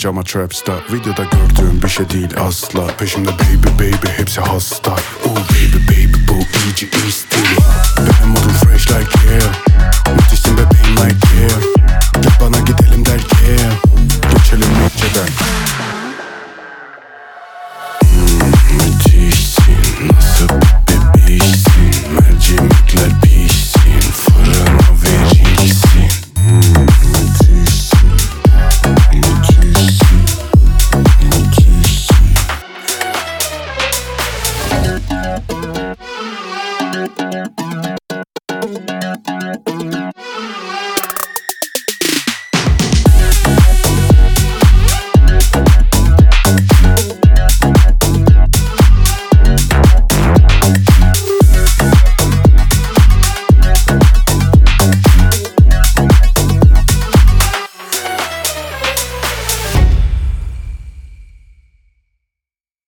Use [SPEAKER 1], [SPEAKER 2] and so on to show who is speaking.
[SPEAKER 1] bitch ama trapstar. Videoda gördüğüm bir şey değil asla. Peşimde baby hepsi hasta. Oh baby bu iyice istili. Benim modum fresh like yeah. Müthişsin bebeğim like yeah.